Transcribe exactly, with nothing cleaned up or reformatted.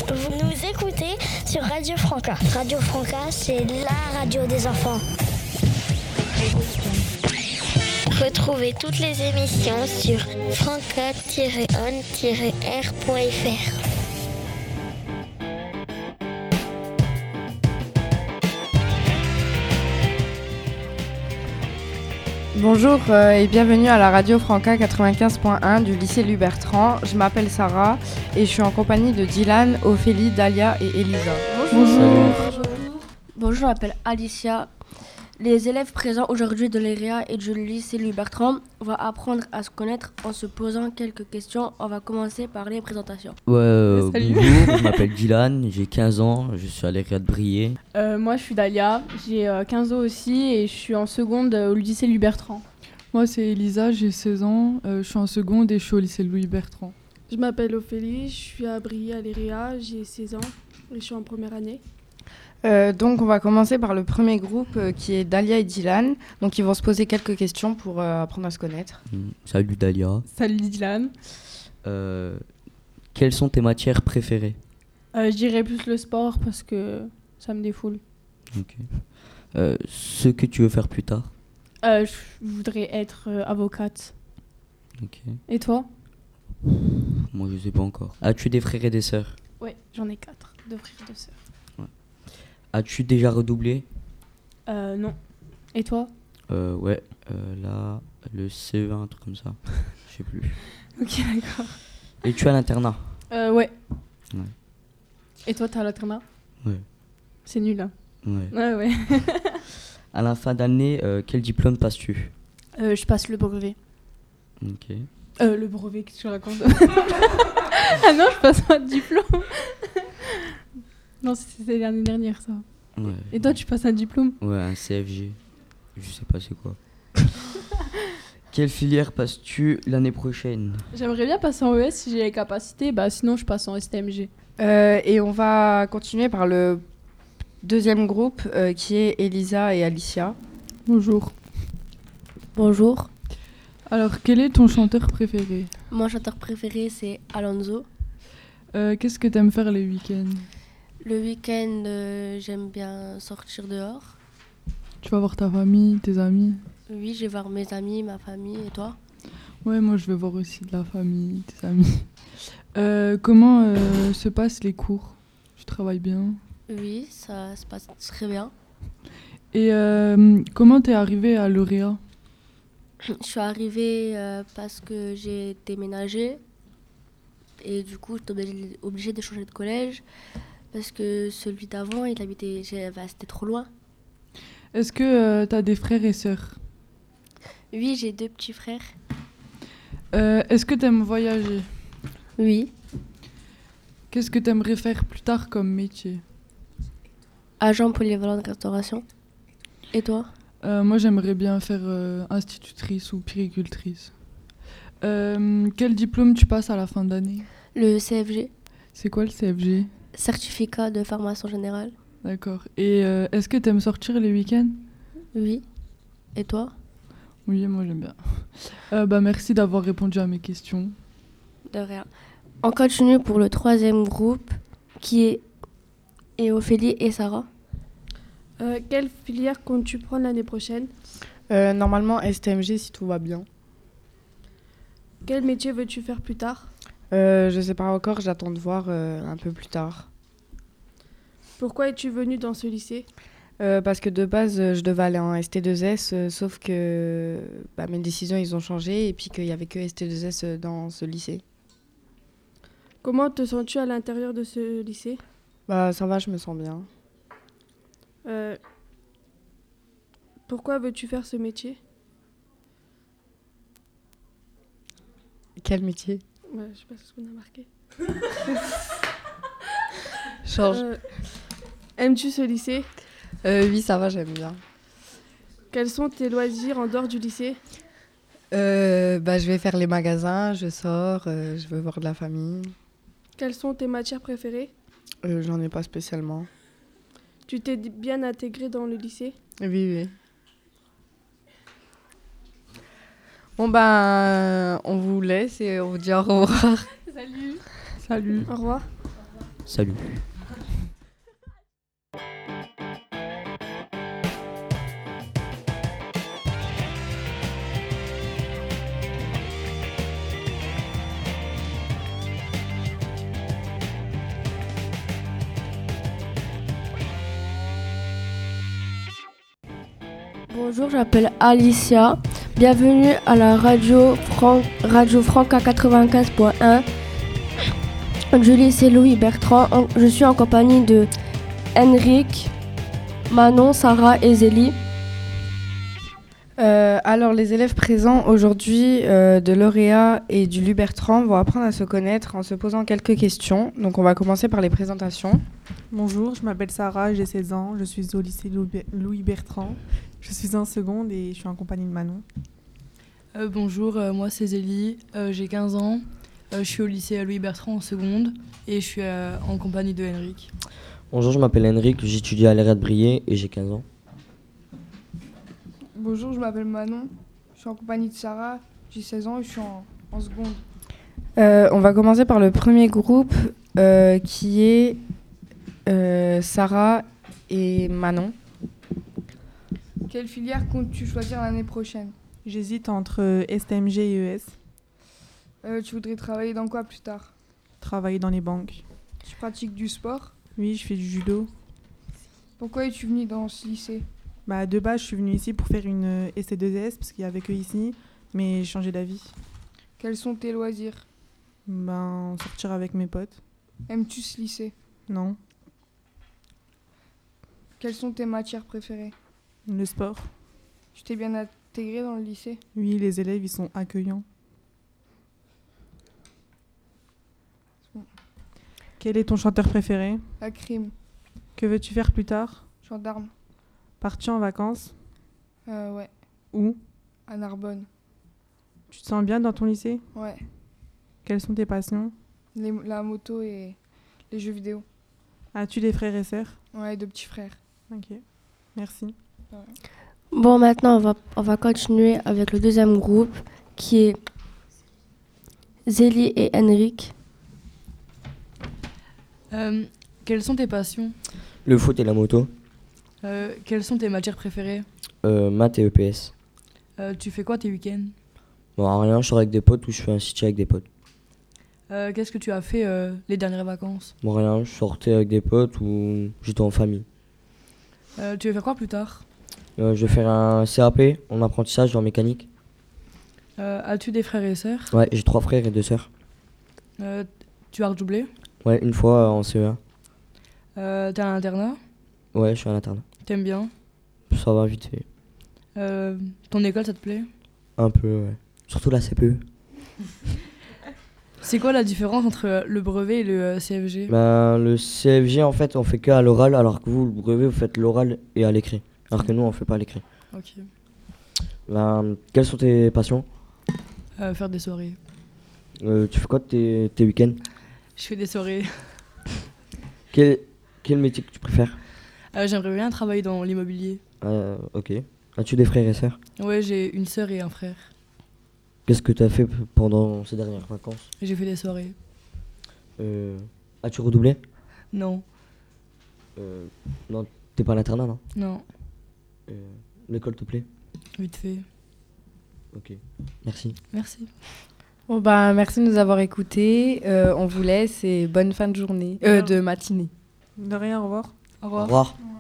Vous nous écoutez sur Radio Franca. Radio Franca, c'est la radio des enfants. Retrouvez toutes les émissions sur franca tiret on tiret r point f r. Bonjour euh, et bienvenue à la radio Franca quatre-vingt-quinze point un du lycée Louis Bertrand. Je m'appelle Sarah et je suis en compagnie de Dylan, Ophélie, Dalia et Elisa. Bonjour. Bonjour. Bonjour, je m'appelle Alicia. Les élèves présents aujourd'hui de l'E R E A et du lycée Louis Bertrand vont apprendre à se connaître en se posant quelques questions. On va commencer par les présentations. Ouais, euh, Salut. bonjour, je m'appelle Dylan, j'ai quinze ans, je suis à l'E R E A de Briey. Euh, moi, je suis Dalia, j'ai euh, quinze ans aussi et je suis en seconde euh, au lycée Louis Bertrand. Moi, c'est Elisa, j'ai seize ans, euh, je suis en seconde et je suis au lycée Louis Bertrand. Je m'appelle Ophélie, je suis à Briey à l'E R E A, j'ai seize ans et je suis en première année. Euh, donc on va commencer par le premier groupe euh, qui est Dalia et Dylan. Donc ils vont se poser quelques questions pour euh, apprendre à se connaître. Mm, Salut Dalia. Salut Dylan. Euh, quelles sont tes matières préférées? Euh, je dirais plus le sport parce que ça me défoule. Ok. Euh, ce que tu veux faire plus tard? Euh, je voudrais être euh, avocate. Ok. Et toi? Moi je sais pas encore. As-tu des frères et des sœurs? Ouais, j'en ai quatre, deux frères et deux sœurs. As-tu déjà redoublé? Euh, non. Et toi? euh, Ouais, euh, là, le C E un, un truc comme ça. Je sais plus. Ok, d'accord. Et tu es à l'internat? Euh, ouais. Ouais. Et toi, t'as l'internat? Ouais. C'est nul, hein? Ouais. Ouais, ouais. À la fin d'année, euh, quel diplôme passes-tu? Euh, je passe le brevet. Ok. Euh, le brevet, qu'est-ce que tu racontes? Ah non, je passe pas de diplôme. Non, c'était l'année dernière, ça. Ouais. Et toi, tu passes un diplôme? Ouais, un C F G. Je sais pas c'est quoi. Quelle filière passes-tu l'année prochaine? J'aimerais bien passer en E S si j'ai les capacités, bah sinon je passe en S T M G. Euh, et on va continuer par le deuxième groupe euh, qui est Elisa et Alicia. Bonjour. Bonjour. Alors, quel est ton chanteur préféré? Mon chanteur préféré, c'est Alonso. euh, Qu'est-ce que t'aimes faire les week-ends? Le week-end, euh, j'aime bien sortir dehors. Tu vas voir ta famille, tes amis? Oui, je vais voir mes amis, ma famille. Et toi? Ouais, moi je vais voir aussi de la famille, tes amis. Euh, comment euh, se passent les cours? Tu travailles bien? Oui, ça se passe très bien. Et euh, comment t'es arrivée à l'E R E A? Je suis arrivée euh, parce que j'ai déménagé. Et du coup, j'étais obligée, obligée de changer de collège. Parce que celui d'avant, il habitait, bah, c'était trop loin. Est-ce que euh, t'as des frères et sœurs? Oui, j'ai deux petits frères. euh, Est-ce que t'aimes voyager? Oui. Qu'est-ce que t'aimerais faire plus tard comme métier? Agent polyvalent de restauration. Et toi? euh, Moi j'aimerais bien faire euh, institutrice ou péricultrice. Euh, quel diplôme tu passes à la fin d'année? Le C F G. C'est quoi le C F G? Certificat de formation générale. D'accord. Et euh, est-ce que t'aimes sortir les week-ends? Oui. Et toi? Oui, moi j'aime bien. Euh, bah, merci d'avoir répondu à mes questions. De rien. On continue pour le troisième groupe qui est et Ophélie et Sarah. Euh, quelle filière comptes-tu prendre l'année prochaine? Euh, normalement S T M G si tout va bien. Quel métier veux-tu faire plus tard? Euh, je sais pas encore, j'attends de voir euh, un peu plus tard. Pourquoi es-tu venue dans ce lycée? Euh, parce que de base, euh, je devais aller en S T deux S, euh, sauf que bah, mes décisions, ils ont changé et puis qu'il n'y avait que S T deux S euh, dans ce lycée. Comment te sens-tu à l'intérieur de ce lycée? Bah ça va, je me sens bien. Euh, pourquoi veux-tu faire ce métier? Quel métier? Ouais, je sais pas ce qu'on a marqué. Change. Euh, aimes-tu ce lycée? Euh, oui, ça va, j'aime bien. Quels sont tes loisirs en dehors du lycée? Euh, bah, je vais faire les magasins, je sors, euh, je veux voir de la famille. Quelles sont tes matières préférées? Euh, j'en ai pas spécialement. Tu t'es bien intégré dans le lycée? Oui, oui. Bon ben, on vous laisse et on vous dit au revoir. Salut. Salut. Au revoir. Salut. Bonjour, je m'appelle Alicia. Bienvenue à la radio, Fran- radio Franca quatre-vingt-quinze point un du lycée Louis Bertrand. En- Je suis en compagnie de Henrik, Manon, Sarah et Zélie. Euh, alors, les élèves présents aujourd'hui euh, de l'Auréat et du Lubertrand vont apprendre à se connaître en se posant quelques questions. Donc, on va commencer par les présentations. Bonjour, je m'appelle Sarah, j'ai seize ans, je suis au lycée Louis- Louis Bertrand. Je suis en seconde et je suis en compagnie de Manon. Euh, bonjour, euh, moi c'est Zélie, euh, j'ai quinze ans, euh, je suis au lycée Louis Bertrand en seconde et je suis euh, en compagnie de Henrik. Bonjour, je m'appelle Henrik, j'étudie à l'A R E A de Briey et j'ai quinze ans. Bonjour, je m'appelle Manon. Je suis en compagnie de Sarah. J'ai seize ans et je suis en, en seconde. Euh, on va commencer par le premier groupe euh, qui est euh, Sarah et Manon. Quelle filière comptes-tu choisir l'année prochaine? J'hésite entre euh, S T M G et E S. Euh, tu voudrais travailler dans quoi plus tard? Travailler dans les banques. Tu pratiques du sport? Oui, je fais du judo. Pourquoi es-tu venu dans ce lycée? Bah, de base, je suis venue ici pour faire une euh, S C deux S parce qu'il y avait que ici, mais j'ai changé d'avis. Quels sont tes loisirs? Ben, sortir avec mes potes. Aimes-tu ce lycée? Non. Quelles sont tes matières préférées? Le sport. Tu t'es bien intégré dans le lycée? Oui, les élèves, ils sont accueillants. Bon. Quel est ton chanteur préféré? La crime. Que veux-tu faire plus tard? Gendarme. Pars-tu en vacances? Euh, ouais. Où? À Narbonne. Tu te sens bien dans ton lycée? Ouais. Quelles sont tes passions? Les- la moto et les jeux vidéo. As-tu des frères et sœurs? Ouais, deux petits frères. Ok, merci. Bon, maintenant, on va, on va continuer avec le deuxième groupe qui est Zélie et Henrik. Euh, quelles sont tes passions? Le foot et la moto, Euh, Quelles sont tes matières préférées? euh, maths et E P S. Euh, Tu fais quoi tes week-ends? Bon, rien, je sors avec des potes ou je fais un city avec des potes. Euh, Qu'est-ce que tu as fait euh, les dernières vacances? Bon, rien, je sortais avec des potes ou j'étais en famille. Euh, Tu veux faire quoi plus tard? Euh, je vais faire un C A P en apprentissage en mécanique. Euh, As-tu des frères et sœurs? Ouais, j'ai trois frères et deux sœurs. Euh, Tu as redoublé? Ouais, une fois euh, en C E un. Euh, T'as un internat? Ouais, je suis en internat. T'aimes bien? Ça va vite fait. Euh, Ton école, ça te plaît? Un peu, ouais. Surtout la C P E. C'est quoi la différence entre le brevet et le euh, C F G? Ben, le C F G, en fait, on fait que à l'oral, alors que vous, le brevet, vous faites l'oral et à l'écrit. Alors que nous, on fait pas l'écrit. Ok. Ben, quelles sont tes passions? Euh, faire des soirées. Euh, Tu fais quoi de tes, tes week-ends? Je fais des soirées. Quel, quel métier que tu préfères? Euh, J'aimerais bien travailler dans l'immobilier. Euh, ok. As-tu des frères et sœurs? Ouais, j'ai une sœur et un frère. Qu'est-ce que tu as fait p- pendant ces dernières vacances? Et j'ai fait des soirées. euh, As-tu redoublé? Non, euh, Non, t'es pas à l'internat, non? non, euh, L'école te plaît? vite fait. Ok. Merci. Merci. Bon, bah, merci de nous avoir écoutés. Euh, on vous laisse et bonne fin de journée, euh, de matinée. De rien, au revoir. Au Au revoir. revoir.